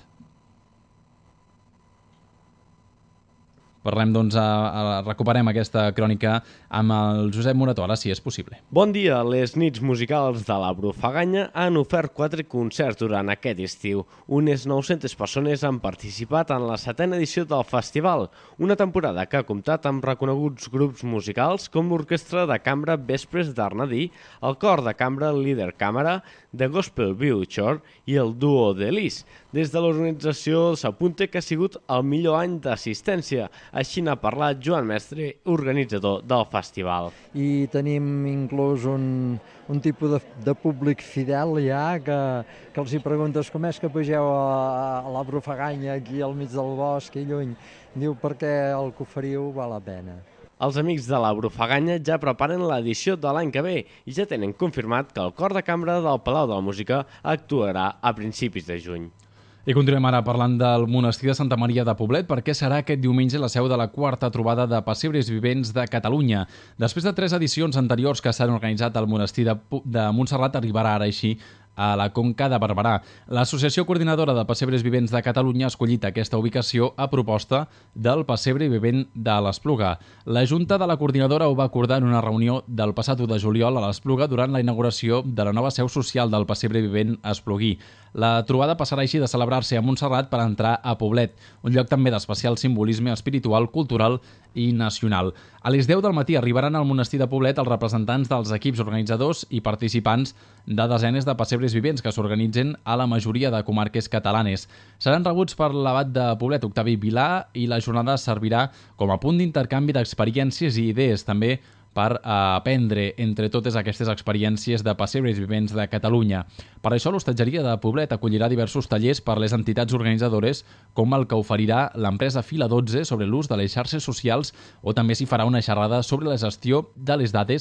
Parlem, doncs, a, a, recuperem aquesta crònica amb el Josep Morató, ara si és possible. Bon dia. Les nits musicals de la Brufaganya han ofert quatre concerts durant aquest estiu. Unes nou-centes persones han participat en la setena edició del festival, una temporada que ha comptat amb reconeguts grups musicals com l'Orquestra de Cambra Vespres d'Arnadí, el Cor de Cambra Líder Càmera, The Gospel View Church i el Duo Delis. Des de l'organització s'apunta que ha sigut el millor any d'assistència. Així n'ha parlat Joan Mestre, organitzador del festival. I tenim inclús un, un tipus de, de públic fidel ja, que, que els hi preguntes com és que pugeu a, a la Brufaganya aquí al mig del bosc i lluny. Diu perquè el que oferiu val la pena. Els amics de la Brufaganya ja preparen l'edició de l'any que ve i ja tenen confirmat que el Cor de Cambra del Palau de la Música actuarà a principis de juny. I continuem ara parlant del monestir de Santa Maria de Poblet, perquè serà aquest diumenge la seu de la quarta trobada de pessebres vivents de Catalunya. Després de tres edicions anteriors que s'han organitzat al monestir de, de Montserrat, arribarà ara així a la Conca de Barberà. L'Associació Coordinadora de Pessebres Vivents de Catalunya ha escollit aquesta ubicació a proposta del pessebre vivent de l'Espluga. La Junta de la Coordinadora ho va acordar en una reunió del passat u de juliol a l'Espluga durant la inauguració de la nova seu social del pessebre vivent espluguí. La trobada passarà així de celebrar-se a Montserrat per entrar a Poblet, un lloc també d'especial simbolisme espiritual, cultural i nacional. A les deu del matí arribaran al monestir de Poblet els representants dels equips organitzadors i participants de desenes de pessebres vivents que s'organitzen a la majoria de comarques catalanes. Seran rebuts per l'abat de Poblet, Octavi Vilà, i la jornada servirà com a punt d'intercanvi d'experiències i idees, també per aprendre entre totes aquestes experiències de pessebres vivents de Catalunya. Per això l'Hostatgeria de Poblet acollirà diversos tallers per les entitats organitzadores, com el que oferirà l'empresa Fila dotze sobre l'ús de les xarxes socials, o també s'hi farà una xerrada sobre la gestió de les dades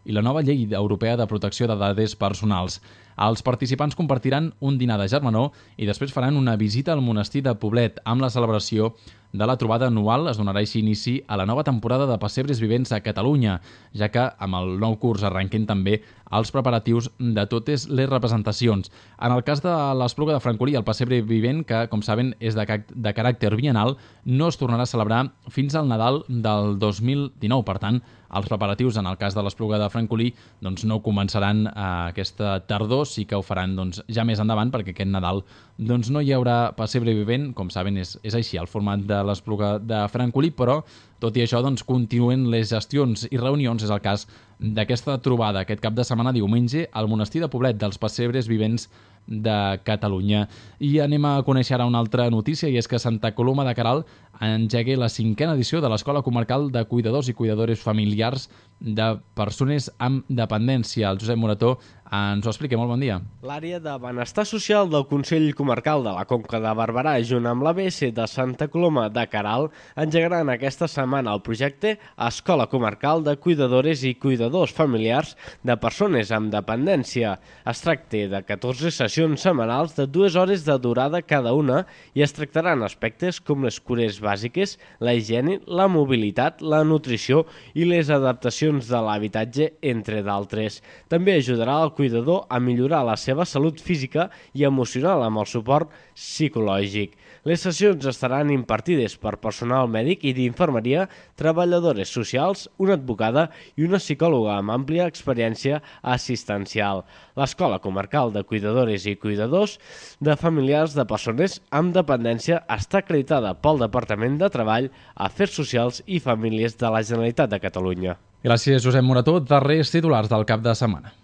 i la nova llei europea de protecció de dades personals. Els participants compartiran un dinar de germanor i després faran una visita al monestir de Poblet amb la celebració de la trobada anual. Es donarà així inici a la nova temporada de Pessebres Vivents a Catalunya, ja que amb el nou curs arrenquen també els preparatius de totes les representacions. En el cas de l'Espluga de Francolí, el Pessebre Vivent, que, com saben, és de, de caràcter bienal, no es tornarà a celebrar fins al Nadal del dos mil dinou. Per tant, els preparatius, en el cas de l'Espluga de Francolí, doncs no començaran eh, aquesta tardor, sí que ho faran doncs, ja més endavant, perquè aquest Nadal doncs, no hi haurà Pessebre Vivent. Com saben, és, és així el format de l'Espluga de Francolí, però tot i això doncs, continuen les gestions i reunions. És el cas d'aquesta trobada aquest cap de setmana, diumenge, al monestir de Poblet dels Pessebres Vivents de Catalunya. I anem a conèixer ara una altra notícia, i és que Santa Coloma de Queralt engegui la cinquena edició de l'Escola Comarcal de Cuidadors i Cuidadores Familiars de Persones amb Dependència. El Josep Morató ens ho explica. Molt bon dia. L'àrea de benestar social del Consell Comarcal de la Conca de Barberà, junt amb l'A B C de Santa Coloma de Queralt, engegaran aquesta setmana el projecte Escola Comarcal de Cuidadores i Cuidadors Familiars de Persones amb Dependència. Es tracta de catorze sessions setmanals de dues hores de durada cada una i es tractaran aspectes com les cures bàsiques, la higiene, la mobilitat, la nutrició i les adaptacions de l'habitatge, entre d'altres. També ajudarà al cuidador a millorar la seva salut física i emocional amb el suport psicològic. Les sessions estaran impartides per personal mèdic i d'infermeria, treballadores socials, una advocada i una psicòloga amb àmplia experiència assistencial. L'Escola Comarcal de Cuidadores i Cuidadors de Familiars de Persones amb Dependència està acreditada pel Departament de Treball, Afers Socials i Famílies de la Generalitat de Catalunya. Gràcies, Josep Morató. Darrers titulars del cap de setmana.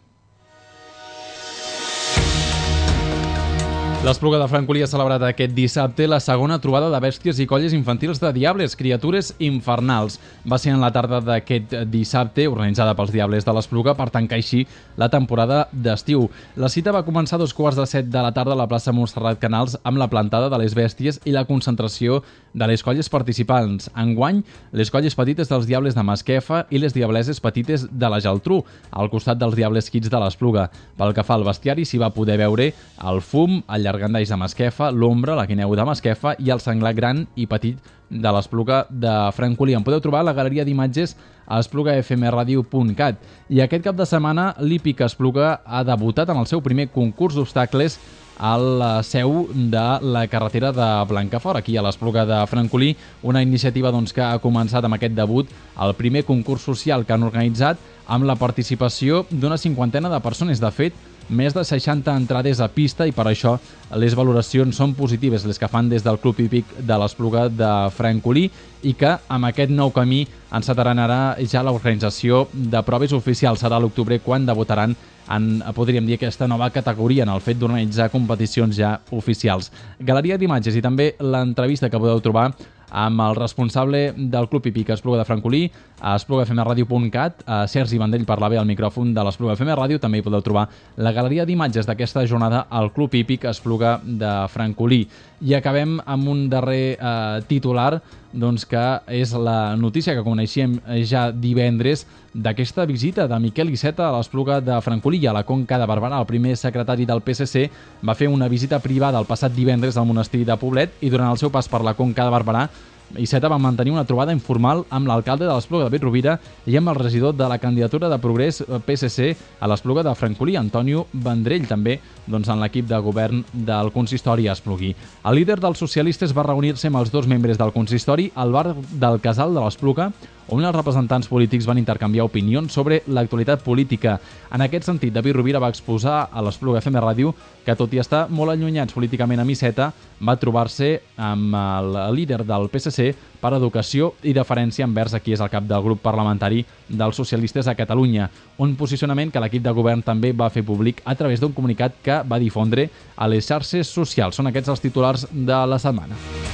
L'Espluga de Francolí ha celebrat aquest dissabte la segona trobada de bèsties i colles infantils de Diables, criatures infernals. Va ser en la tarda d'aquest dissabte, organitzada pels Diables de l'Espluga, per tancar així la temporada d'estiu. La cita va començar a dos quarts de set de la tarda a la plaça Montserrat Canals amb la plantada de les bèsties i la concentració de les colles participants. Enguany, les colles petites dels Diables de Masquefa i les diableses petites de la Geltrú, al costat dels Diables Kids de l'Espluga. Pel que fa al bestiari, s'hi va poder veure el fum, el llargandalls de Masquefa, l'ombra, la guineu de Masquefa i el senglar gran i petit de l'Espluga de Francolí. En podeu trobar a la galeria d'imatges a espluga f m radio punt cat. I aquest cap de setmana l'Hípica Espluga ha debutat en el seu primer concurs d'obstacles a la seu de la carretera de Blancafort, aquí a l'Espluga de Francolí, una iniciativa doncs, que ha començat amb aquest debut, el primer concurs social que han organitzat amb la participació d'una cinquantena de persones. De fet, més de seixanta entrades a pista i per això les valoracions són positives, les que fan des del Club Hípic de l'Espluga de Francolí, i que amb aquest nou camí encetaran ara ja l'organització de proves oficials. Serà a l'octubre quan debutaran en, podríem dir, aquesta nova categoria, en el fet d'organitzar competicions ja oficials. Galeria d'imatges i també l'entrevista que podeu trobar amb el responsable del Club Hípic Espluga de Francolí a espluga f m radio punt cat. Sergi Vendell parlava al micròfon de l'Espluga F M Ràdio. També hi podeu trobar la galeria d'imatges d'aquesta jornada al Club Hípic Espluga de Francolí. I acabem amb un darrer eh, titular, doncs, que és la notícia que coneixíem ja divendres d'aquesta visita de Miquel Iceta a l'Espluga de Francolí i a la Conca de Barberà. El primer secretari del P S C va fer una visita privada el passat divendres al monestir de Poblet i durant el seu pas per la Conca de Barberà Iceta va mantenir una trobada informal amb l'alcalde de l'Espluga, David Rovira, i amb el regidor de la candidatura de Progrés P S C a l'Espluga de Francolí, Antonio Vendrell, també doncs, en l'equip de govern del consistori esplugui. El líder dels socialistes va reunir-se amb els dos membres del consistori al bar del Casal de l'Espluga, on els representants polítics van intercanviar opinions sobre l'actualitat política. En aquest sentit, David Rovira va exposar a l'Espluga F M Ràdio que, tot i estar molt allunyats políticament amb Iceta, va trobar-se amb el líder del P S C per educació i deferència envers a qui és el cap del grup parlamentari dels socialistes a Catalunya. Un posicionament que l'equip de govern també va fer públic a través d'un comunicat que va difondre a les xarxes socials. Són aquests els titulars de la setmana.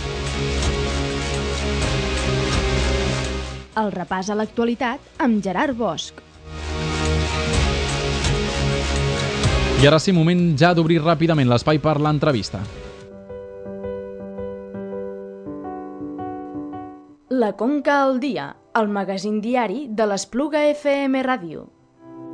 El repàs a l'actualitat amb Gerard Bosch. I ara sí, moment ja d'obrir ràpidament l'espai per l'entrevista. La Conca al dia, el magazín diari de l'Espluga F M Ràdio.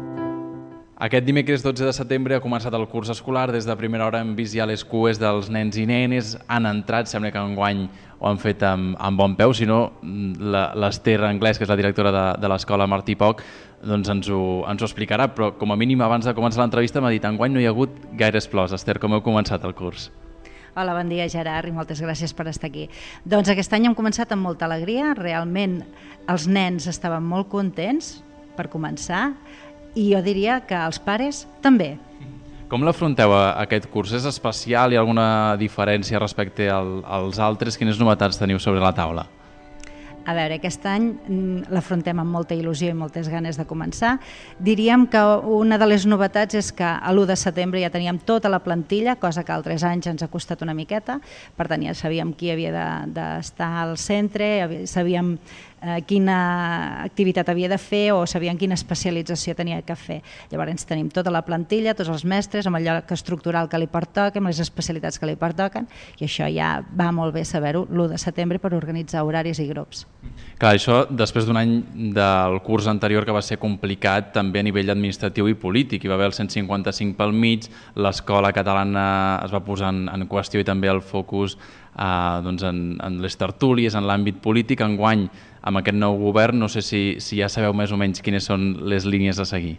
Aquest dimecres dotze de setembre ha començat el curs escolar. Des de primera hora hem vist ja les cues dels nens i nenes. Han entrat, sembla que enguany ho han fet amb, amb bon peu, si no l'Ester Anglès, que és la directora de, de l'escola Martí Poch, doncs ens ho, ens ho explicarà, però com a mínim abans de començar l'entrevista m'ha dit enguany no hi ha hagut gaires plors. Ester, com heu començat el curs? Hola, bon dia Gerard i moltes gràcies per estar aquí. Doncs aquest any hem començat amb molta alegria, realment els nens estaven molt contents per començar i jo diria que els pares també. Com l'afronteu aquest curs? És especial? Hi ha alguna diferència respecte al, als altres? Quines novetats teniu sobre la taula? A veure, aquest any l'afrontem amb molta il·lusió i moltes ganes de començar. Diríem que una de les novetats és que a l'u de setembre ja teníem tota la plantilla, cosa que altres anys ens ha costat una miqueta. Per tant, ja sabíem qui havia d'estar al centre, sabíem quina activitat havia de fer o sabíem quina especialització tenia que fer. Llavors tenim tota la plantilla, tots els mestres, amb el lloc estructural que li pertoca, amb les especialitats que li pertoquen, i això ja va molt bé saber-ho l'u de setembre per organitzar horaris i grups. Clar, això després d'un any del curs anterior que va ser complicat també a nivell administratiu i polític. Hi va haver el cent cinquanta-cinc pel mig, l'escola catalana es va posar en, en qüestió i també el focus eh, doncs en, en les tertúlies, en l'àmbit polític. Enguany, amb aquest nou govern, no sé si, si ja sabeu més o menys quines són les línies a seguir.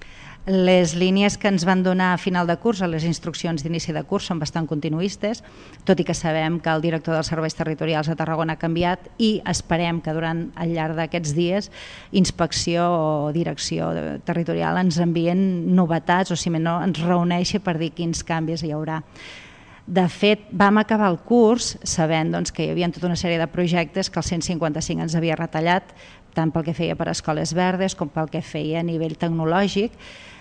Les línies que ens van donar a final de curs, a les instruccions d'inici de curs, són bastant continuistes, tot i que sabem que el director dels serveis territorials a Tarragona ha canviat i esperem que durant al llarg d'aquests dies inspecció o direcció territorial ens envien novetats o si no ens reuneixi per dir quins canvis hi haurà. De fet, vam acabar el curs sabent doncs, que hi havia tota una sèrie de projectes que el cent cinquanta-cinc ens havia retallat, tant pel que feia per a escoles verdes com pel que feia a nivell tecnològic.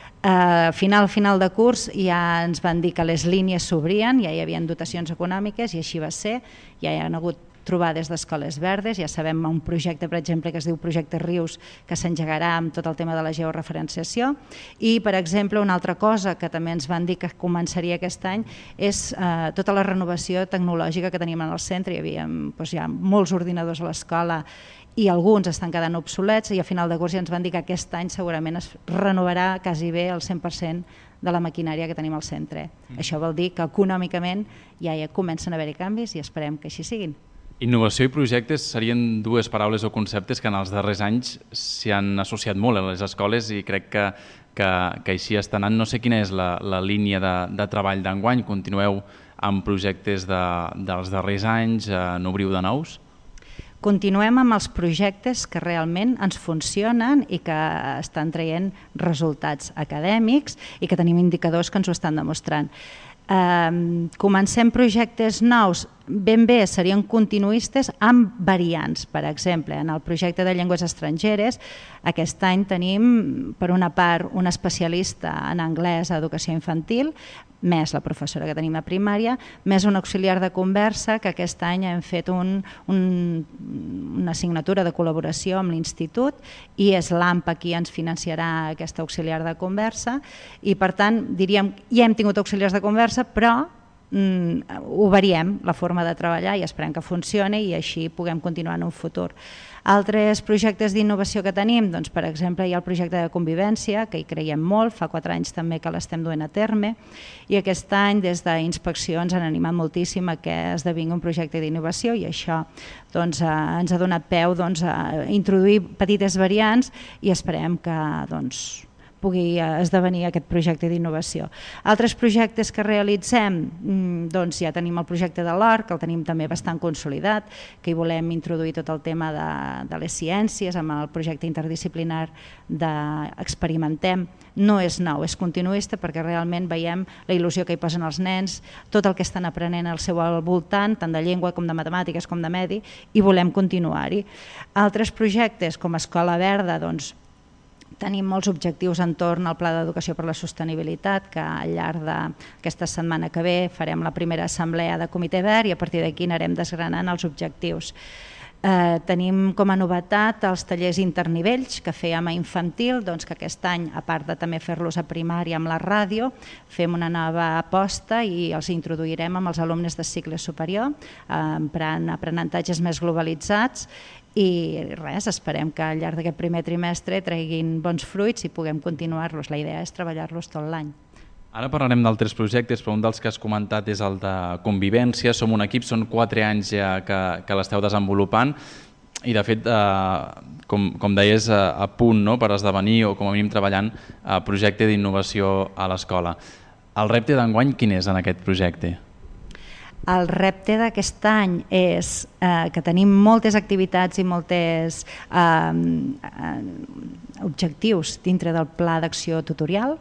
A final, final de curs ja ens van dir que les línies s'obrien, ja hi havia dotacions econòmiques i així va ser, ja hi ha hagut trobades d'escoles verdes, ja sabem un projecte, per exemple, que es diu Projecte Rius, que s'engegarà amb tot el tema de la georreferenciació i, per exemple, una altra cosa que també ens van dir que començaria aquest any és eh, tota la renovació tecnològica que tenim en el centre. Hi havia doncs, ja molts ordinadors a l'escola i alguns estan quedant obsolets i a final de curs ja ens van dir que aquest any segurament es renovarà quasi bé el cent per cent de la maquinària que tenim al centre. Mm. Això vol dir que econòmicament ja, ja comencen a haver-hi canvis i esperem que així siguin. Innovació i projectes serien dues paraules o conceptes que en els darrers anys s'hi han associat molt a les escoles i crec que, que, que així està anant. No sé quina és la, la línia de, de treball d'enguany. Continueu amb projectes de, dels darrers anys, eh, n'obriu de nous? Continuem amb els projectes que realment ens funcionen i que estan traient resultats acadèmics i que tenim indicadors que ens ho estan demostrant. Um, comencem projectes nous, ben bé serien continuistes amb variants. Per exemple, en el projecte de llengües estrangeres aquest any tenim per una part un especialista en anglès a educació infantil, més la professora que tenim a primària, més un auxiliar de conversa que aquest any hem fet un, un, una assignatura de col·laboració amb l'institut i és l'A M P qui ens financiarà aquesta auxiliar de conversa i per tant diríem ja hem tingut auxiliars de conversa però mm, ho variem la forma de treballar i esperem que funcioni i així puguem continuar en un futur. Altres projectes d'innovació que tenim, doncs, per exemple, hi ha el projecte de convivència, que hi creiem molt, fa quatre anys també que l'estem duent a terme, i aquest any des d'Inspecció ens han animat moltíssim a que esdevingui un projecte d'innovació i això doncs, eh, ens ha donat peu doncs, a introduir petites variants i esperem que doncs, pugui esdevenir aquest projecte d'innovació. Altres projectes que realitzem, doncs ja tenim el projecte de l'A R C, el tenim també bastant consolidat, que hi volem introduir tot el tema de, de les ciències amb el projecte interdisciplinar d'Experimentem. No és nou, és continuista perquè realment veiem la il·lusió que hi posen els nens, tot el que estan aprenent al seu voltant, tant de llengua com de matemàtiques com de medi, i volem continuar-hi. Altres projectes com Escola Verda, doncs, tenim molts objectius entorn al Pla d'Educació per la Sostenibilitat, que al llarg d'aquesta setmana que ve farem la primera assemblea de Comitè Verd i a partir d'aquí anirem desgranant els objectius. Eh, tenim com a novetat els tallers internivells que fèiem a infantil, doncs que aquest any, a part de també fer-los a primària amb la ràdio, fem una nova aposta i els introduirem amb els alumnes de cicle superior, eh, emprant aprenentatges més globalitzats i res, esperem que al llarg d'aquest primer trimestre treguin bons fruits i puguem continuar-los. La idea és treballar-los tot l'any. Ara parlarem d'altres projectes, però un dels que has comentat és el de convivència. Som un equip, són quatre anys ja que, que l'esteu desenvolupant i de fet, eh, com, com deies, a, a punt no? Per esdevenir o com a mínim treballant a projecte d'innovació a l'escola. El repte d'enguany quin és en aquest projecte? El repte d'aquest any és eh, que tenim moltes activitats i moltes eh, eh, objectius dintre del pla d'acció tutorial,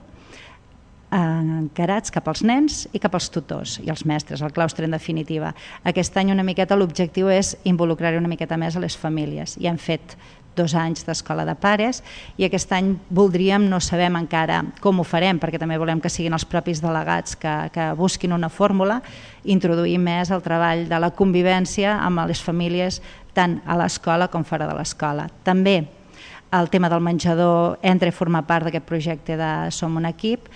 encarats cap als nens i cap als tutors i els mestres, el claustre en definitiva. Aquest any una miqueta l'objectiu és involucrar una miqueta més a les famílies. Ja hem fet dos anys d'escola de pares i aquest any voldríem, no sabem encara com ho farem, perquè també volem que siguin els propis delegats que, que busquin una fórmula, introduir més el treball de la convivència amb les famílies tant a l'escola com fora de l'escola. També el tema del menjador entra a formar part d'aquest projecte de Som un equip.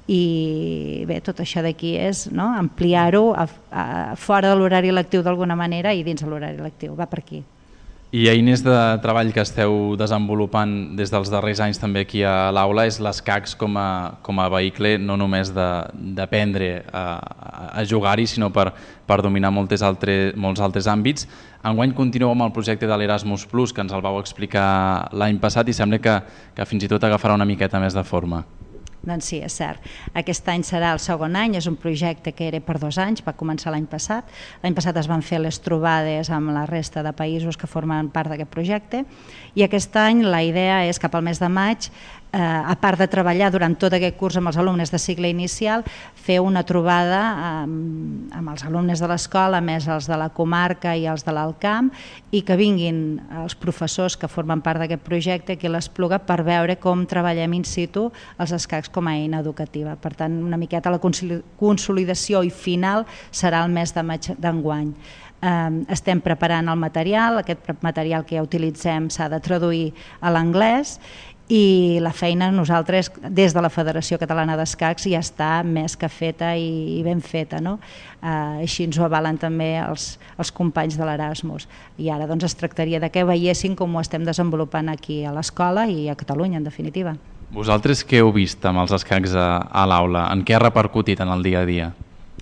I bé, tot això d'aquí és no? ampliar-ho a, a, fora de l'horari lectiu d'alguna manera i dins de l'horari lectiu, va per aquí. I eines de treball que esteu desenvolupant des dels darrers anys també aquí a l'aula és l'ESCACS com a, com a vehicle no només d'aprendre a, a jugar-hi, sinó per, per dominar moltes altres, molts altres àmbits. Enguany continueu amb el projecte de l'Erasmus Plus, que ens el vau explicar l'any passat i sembla que, que fins i tot agafarà una miqueta més de forma. Doncs sí, és cert. Aquest any serà el segon any, és un projecte que era per dos anys, va començar l'any passat. L'any passat es van fer les trobades amb la resta de països que formen part d'aquest projecte i aquest any la idea és cap al mes de maig, eh, a part de treballar durant tot aquest curs amb els alumnes de cicle inicial, fer una trobada amb, amb els alumnes de l'escola, més els de la comarca i els de l'Alt Camp, i que vinguin els professors que formen part d'aquest projecte aquí a l'Espluga per veure com treballem in situ els escacs com a eina educativa. Per tant, una miqueta la consolidació i final serà el mes de maig d'enguany. Eh, estem preparant el material, aquest material que ja utilitzem s'ha de traduir a l'anglès i la feina nosaltres des de la Federació Catalana d'Escacs ja està més que feta i ben feta, no? Eh, així ens ho avalen també els, els companys de l'Erasmus i ara doncs, es tractaria de que veiessin com ho estem desenvolupant aquí a l'escola i a Catalunya en definitiva. Vosaltres què heu vist amb els escacs a, a l'aula? En què ha repercutit en el dia a dia?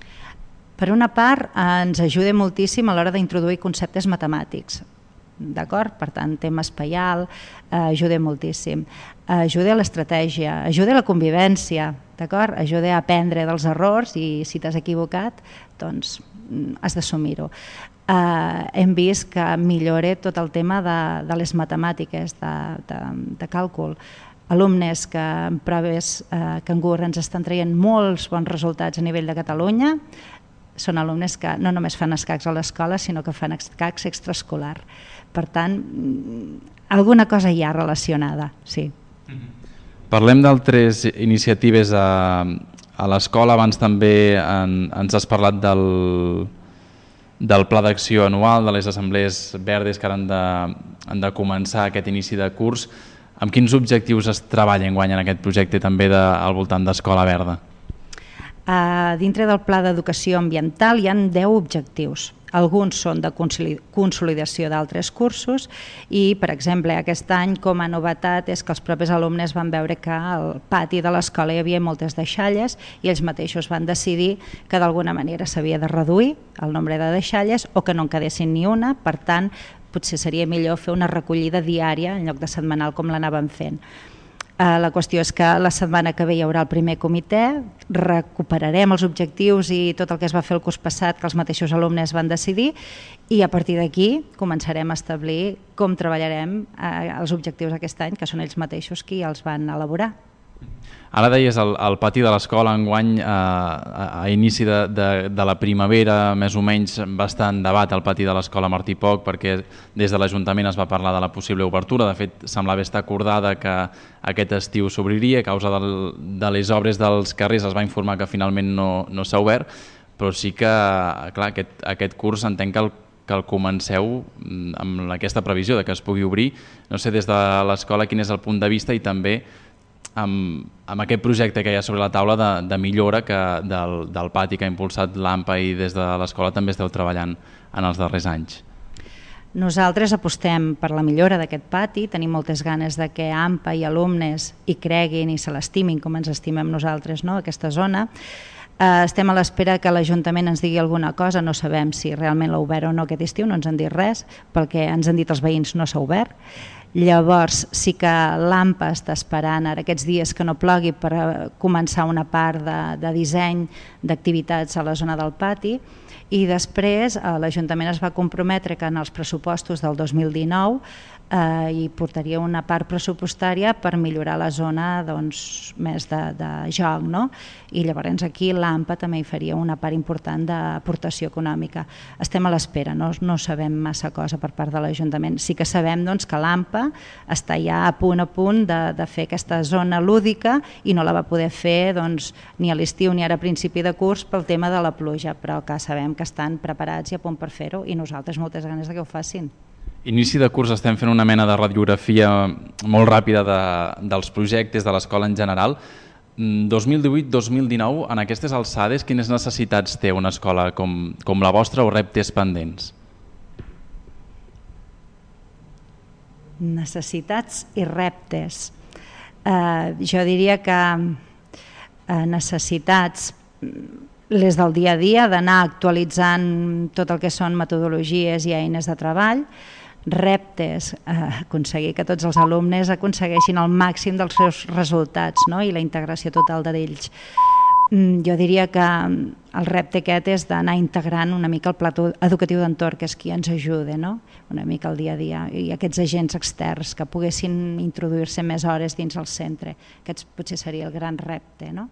Per una part, ens ajuda moltíssim a l'hora d'introduir conceptes matemàtics, d'acord? Per tant, tema espaial, eh, ajuda moltíssim. Ajuda a l'estratègia, ajuda a la convivència, d'acord? Ajuda a aprendre dels errors i si t'has equivocat, doncs has d'assumir-ho. Eh, hem vist que millora tot el tema de, de les matemàtiques, de, de, de càlcul. Alumnes que en proves eh, Cangur ens estan traient molts bons resultats a nivell de Catalunya, són alumnes que no només fan escacs a l'escola, sinó que fan escacs extraescolar. Per tant, alguna cosa hi ha relacionada, sí. Parlem d'altres iniciatives a, a l'escola. Abans també en, ens has parlat del, del pla d'acció anual, de les assemblees verdes que ara han de, han de començar aquest inici de curs. Amb quins objectius es treballa enguany en aquest projecte també de, al voltant d'Escola Verda? Uh, dintre del pla d'educació ambiental hi ha deu objectius. Alguns són de consolidació d'altres cursos i, per exemple, aquest any com a novetat és que els propis alumnes van veure que al pati de l'escola hi havia moltes deixalles i ells mateixos van decidir que d'alguna manera s'havia de reduir el nombre de deixalles o que no en quedessin ni una, per tant, potser seria millor fer una recollida diària en lloc de setmanal com l'anàvem fent. La qüestió és que la setmana que ve hi haurà el primer comitè, recuperarem els objectius i tot el que es va fer el curs passat que els mateixos alumnes van decidir i a partir d'aquí començarem a establir com treballarem els objectius aquest any, que són ells mateixos qui els van elaborar. Ara deies el, el pati de l'escola enguany eh, a, a inici de, de, de la primavera, més o menys va estar en debat al pati de l'escola Martí Poch perquè des de l'Ajuntament es va parlar de la possible obertura. De fet, semblava estar acordada que aquest estiu s'obriria. A causa del, de les obres dels carrers es va informar que finalment no, no s'ha obert, però sí que clar, aquest, aquest curs entenc que el que el comenceu amb aquesta previsió de que es pugui obrir. No sé, des de l'escola, quin és el punt de vista i també amb, amb aquest projecte que hi ha sobre la taula de, de millora que del, del pati que ha impulsat l'A M P A i des de l'escola també esteu treballant en els darrers anys. Nosaltres apostem per la millora d'aquest pati, tenim moltes ganes de que A M P A i alumnes hi creguin i se l'estimin com ens estimem nosaltres, no?, aquesta zona. Eh, estem a l'espera que l'Ajuntament ens digui alguna cosa, no sabem si realment l'ha obert o no aquest estiu, no ens han dit res, perquè ens han dit els veïns no s'ha obert. Llavors sí que l'A M P A està esperant ara aquests dies que no plogui per començar una part de, de disseny d'activitats a la zona del pati, i després eh, l'Ajuntament es va comprometre que en els pressupostos del dos mil dinou eh, hi portaria una part pressupostària per millorar la zona doncs, més de, de joc, no? I llavors aquí l'A M P A també hi faria una part important d'aportació econòmica. Estem a l'espera, no, no sabem massa cosa per part de l'Ajuntament. Sí que sabem doncs, que l'A M P A està ja a punt a punt de, de fer aquesta zona lúdica i no la va poder fer doncs, ni a l'estiu ni ara a principi de curs pel tema de la pluja, però que sabem que estan preparats i a punt per fer-ho i nosaltres moltes ganes de que ho facin. Inici de curs, estem fent una mena de radiografia molt ràpida de, dels projectes de l'escola en general. dos mil divuit dos mil dinou, en aquestes alçades, quines necessitats té una escola com, com la vostra o reptes pendents? Necessitats i reptes. Eh, jo diria que eh, necessitats les del dia a dia, d'anar actualitzant tot el que són metodologies i eines de treball. Reptes, eh, aconseguir que tots els alumnes aconsegueixin el màxim dels seus resultats, no?, i la integració total d'ells. Jo diria que el repte aquest és d'anar integrant una mica el pla educatiu d'entorn, que és qui ens ajuda, no?, una mica el dia a dia, i aquests agents externs que poguessin introduir-se més hores dins el centre. Aquest potser seria el gran repte, no?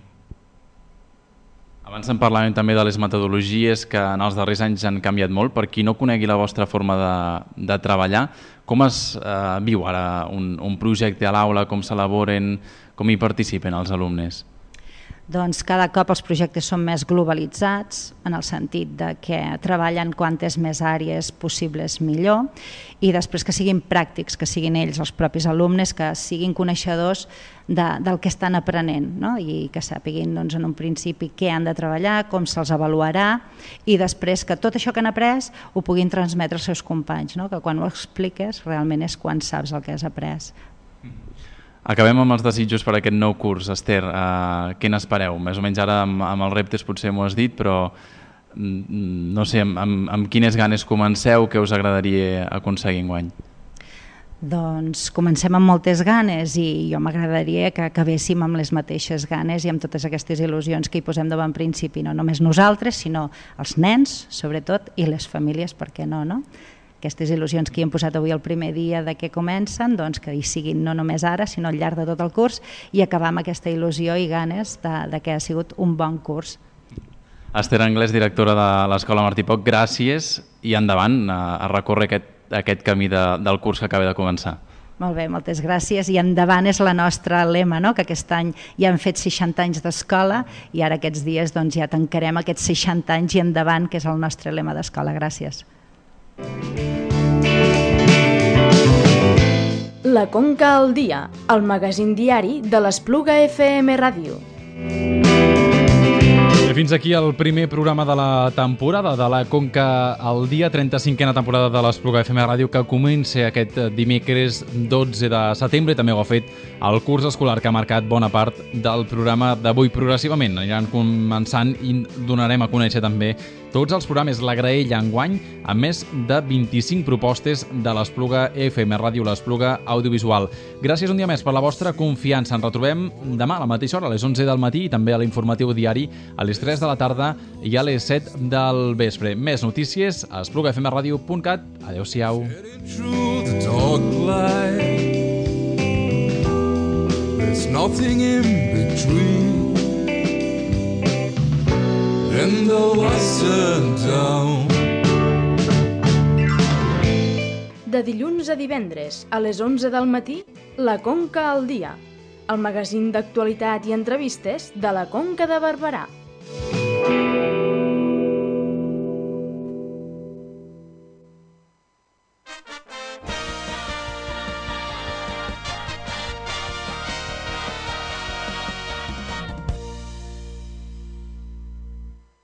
Abans en parlàvem també de les metodologies que en els darrers anys han canviat molt. Per qui no conegui la vostra forma de, de treballar, com es eh, viu ara un, un projecte a l'aula, com s'elaboren, com hi participen els alumnes? Doncs cada cop els projectes són més globalitzats, en el sentit de que treballen quantes més àrees possibles millor, i després que siguin pràctics, que siguin ells, els propis alumnes, que siguin coneixedors de, del que estan aprenent, no?, i que sàpiguin doncs, en un principi què han de treballar, com se'ls avaluarà, i després que tot això que han après ho puguin transmetre als seus companys, no?, que quan ho expliques realment és quan saps el que has après. Acabem amb els desitjos per aquest nou curs. Esther, eh, què n'espereu? Més o menys ara amb, amb els reptes potser m'ho has dit, però no sé, amb, amb, amb quines ganes comenceu, què us agradaria aconseguir enguany? Doncs comencem amb moltes ganes i jo m'agradaria que acabéssim amb les mateixes ganes i amb totes aquestes il·lusions que hi posem de bon principi, no només nosaltres, sinó els nens, sobretot, i les famílies, per què no, no? Aquestes il·lusions que hi hem posat avui el primer dia de que comencen, doncs que hi siguin no només ara, sinó al llarg de tot el curs, i acabar amb aquesta il·lusió i ganes de, de que ha sigut un bon curs. Esther Anglès, directora de l'Escola Martí Poch, gràcies i endavant a, a recórrer aquest, aquest camí de, del curs que acaba de començar. Molt bé, moltes gràcies. I endavant és la nostra lema, no?, que aquest any ja hem fet seixanta anys d'escola i ara aquests dies doncs, ja tancarem aquests seixanta anys i endavant, que és el nostre lema d'escola. Gràcies. La Conca al dia, el magazín diari de l'Espluga F M Ràdio. I fins aquí el primer programa de la temporada de la Conca al dia, trenta-cinquena temporada de l'Espluga F M Ràdio, que comença aquest dimecres dotze de setembre. També ho ha fet el curs escolar, que ha marcat bona part del programa d'avui. Progressivament aniran començant i donarem a conèixer també tots els programes. La graella enguany amb més de vint-i-cinc propostes de l'Espluga F M Ràdio, l'Espluga Audiovisual. Gràcies un dia més per la vostra confiança. Ens retrobem demà a la mateixa hora, a les onze del matí, i també a l'informatiu diari a les tres de la tarda i a les set del vespre. Més notícies a espluga f m radio punt cat. Adéu-siau. There's nothing in between. And the lights turn down. De dilluns a divendres, a les onze del matí, La Conca al dia, el magazín d'actualitat i entrevistes de la Conca de Barberà.